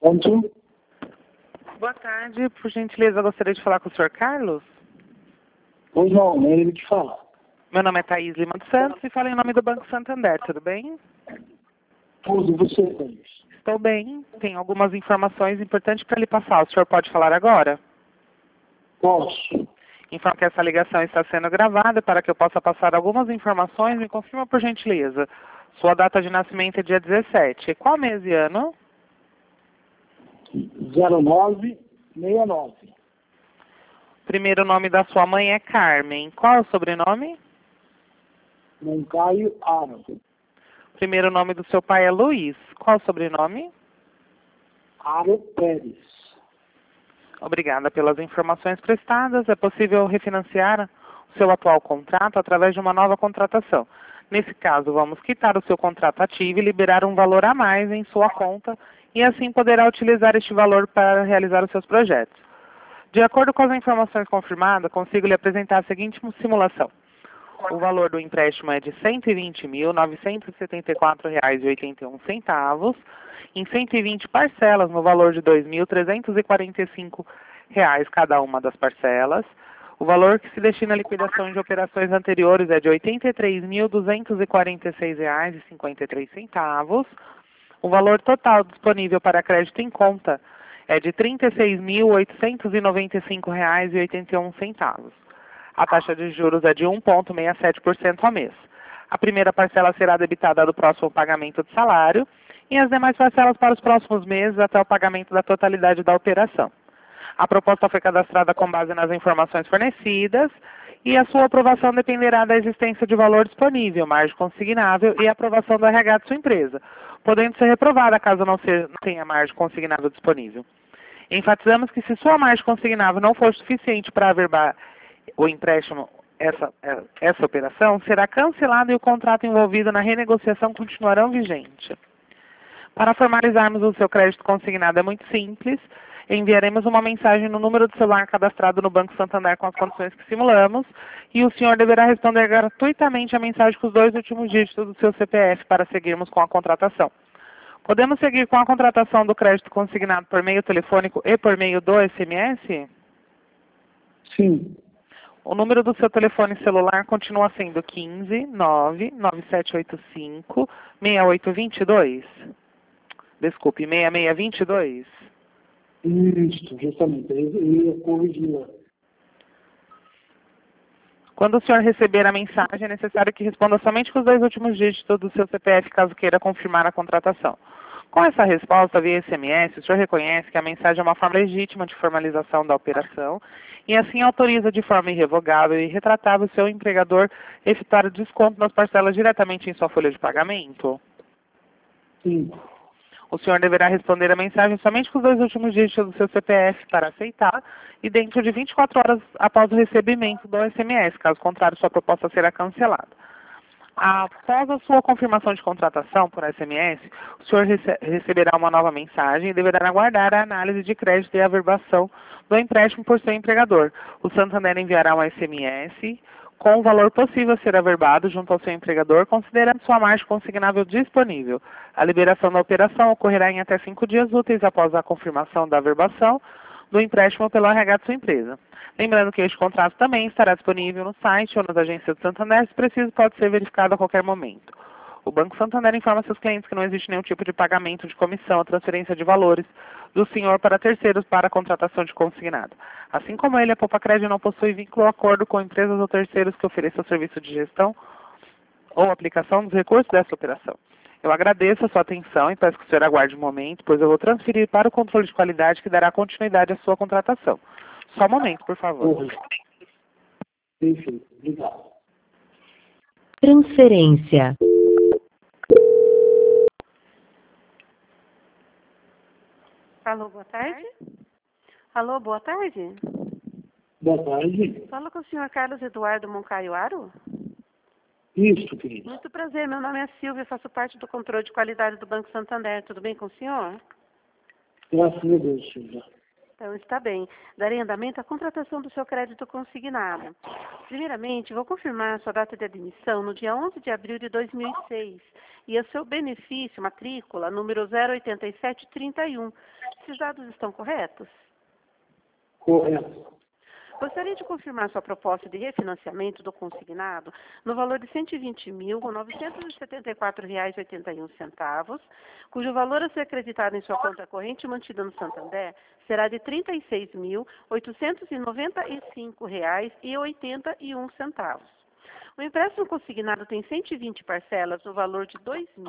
Pronto? Boa tarde, por gentileza, eu gostaria de falar com o senhor Carlos. Pois não, é ele que fala. Meu nome é Thaís Lima dos Santos e falo em nome do Banco Santander, tudo bem? Tudo, você, Thaís. Estou bem, tenho algumas informações importantes para lhe passar. O senhor pode falar agora? Posso? Informo que essa ligação está sendo gravada para que eu possa passar algumas informações. Me confirma, por gentileza. Sua data de nascimento é dia 17. Qual mês e ano? 0969. Primeiro nome da sua mãe é Carmen. Qual é o sobrenome? Moncaio Aro. Primeiro nome do seu pai é Luiz. Qual é o sobrenome? Aro Pérez. Obrigada pelas informações prestadas. É possível refinanciar o seu atual contrato através de uma nova contratação. Nesse caso, vamos quitar o seu contrato ativo e liberar um valor a mais em sua conta e assim poderá utilizar este valor para realizar os seus projetos. De acordo com as informações confirmadas, consigo lhe apresentar a seguinte simulação. O valor do empréstimo é de R$ 120.974,81, em 120 parcelas, no valor de R$ 2.345 cada uma das parcelas. O valor que se destina à liquidação de operações anteriores é de R$ 83.246,53. O valor total disponível para crédito em conta é de R$ 36.895,81. A taxa de juros é de 1,67% ao mês. A primeira parcela será debitada do próximo pagamento de salário e as demais parcelas para os próximos meses até o pagamento da totalidade da operação. A proposta foi cadastrada com base nas informações fornecidas e a sua aprovação dependerá da existência de valor disponível, margem consignável e aprovação do RH de sua empresa, podendo ser reprovada caso não tenha margem consignável disponível. Enfatizamos que se sua margem consignável não for suficiente para averbar o empréstimo, essa operação será cancelada e o contrato envolvido na renegociação continuarão vigente. Para formalizarmos o seu crédito consignado é muito simples. Enviaremos uma mensagem no número de celular cadastrado no Banco Santander com as condições que simulamos e o senhor deverá responder gratuitamente a mensagem com os 2 últimos dígitos do seu CPF para seguirmos com a contratação. Podemos seguir com a contratação do crédito consignado por meio telefônico e por meio do SMS? Sim. O número do seu telefone celular continua sendo 15 99785 6822. Desculpe, 6622. Isso, justamente. Eu ia corrigir. Quando o senhor receber a mensagem, é necessário que responda somente com os 2 últimos dígitos do seu CPF, caso queira confirmar a contratação. Com essa resposta via SMS, o senhor reconhece que a mensagem é uma forma legítima de formalização da operação e assim autoriza de forma irrevogável e retratável o seu empregador efetuar o desconto nas parcelas diretamente em sua folha de pagamento? Sim. O senhor deverá responder a mensagem somente com os 2 últimos dígitos do seu CPF para aceitar e dentro de 24 horas após o recebimento do SMS, caso contrário sua proposta será cancelada. Após a sua confirmação de contratação por SMS, o senhor receberá uma nova mensagem e deverá aguardar a análise de crédito e averbação do empréstimo por seu empregador. O Santander enviará um SMS com o valor possível a ser averbado junto ao seu empregador, considerando sua margem consignável disponível. A liberação da operação ocorrerá em até 5 dias úteis após a confirmação da averbação do empréstimo pelo RH de sua empresa. Lembrando que este contrato também estará disponível no site ou nas agências do Santander, se preciso pode ser verificado a qualquer momento. O Banco Santander informa seus clientes que não existe nenhum tipo de pagamento de comissão ou transferência de valores do senhor para terceiros para a contratação de consignado. Assim como ele, a Poupa-Crédito não possui vínculo ou acordo com empresas ou terceiros que ofereçam serviço de gestão ou aplicação dos recursos dessa operação. Eu agradeço a sua atenção e peço que o senhor aguarde um momento, pois eu vou transferir para o controle de qualidade que dará continuidade à sua contratação. Só um momento, por favor. Perfeito. Obrigado. Transferência. Alô, boa tarde. Alô, boa tarde. Boa tarde. Fala com o senhor Carlos Eduardo Moncaio Aro. Isso, querido. Muito prazer, meu nome é Silvia, faço parte do controle de qualidade do Banco Santander. Tudo bem com o senhor? Graças a Deus, Silvia. Então, está bem. Darei andamento à contratação do seu crédito consignado. Primeiramente, vou confirmar a sua data de admissão no dia 11 de abril de 2006 e o seu benefício, matrícula, número 08731, Esses dados estão corretos? Correto. Gostaria de confirmar sua proposta de refinanciamento do consignado no valor de R$ 120.974,81, cujo valor a ser acreditado em sua conta corrente mantida no Santander será de R$ 36.895,81. O empréstimo consignado tem 120 parcelas no valor de R$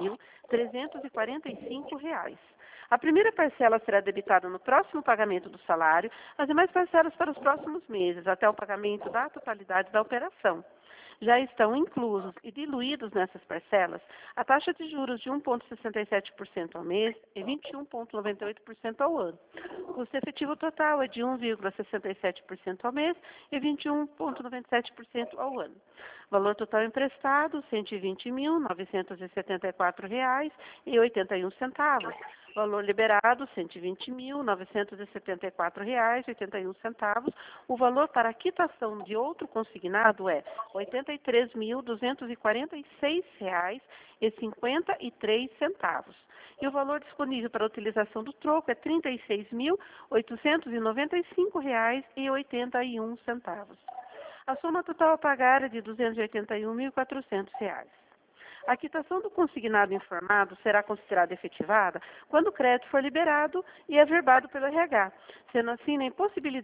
2.345. A primeira parcela será debitada no próximo pagamento do salário, as demais parcelas para os próximos meses, até o pagamento da totalidade da operação. Já estão inclusos e diluídos nessas parcelas a taxa de juros de 1,67% ao mês e 21,98% ao ano. O custo efetivo total é de 1,67% ao mês e 21,97% ao ano. Valor total emprestado, R$ 120.974,81. Valor liberado, R$ 120.974,81. O valor para a quitação de outro consignado é R$ 83.246,53. E o valor disponível para a utilização do troco é R$ 36.895,81. A soma total a pagar é de R$ 281.400. A quitação do consignado informado será considerada efetivada quando o crédito for liberado e averbado pelo RH, sendo assim na impossibilidade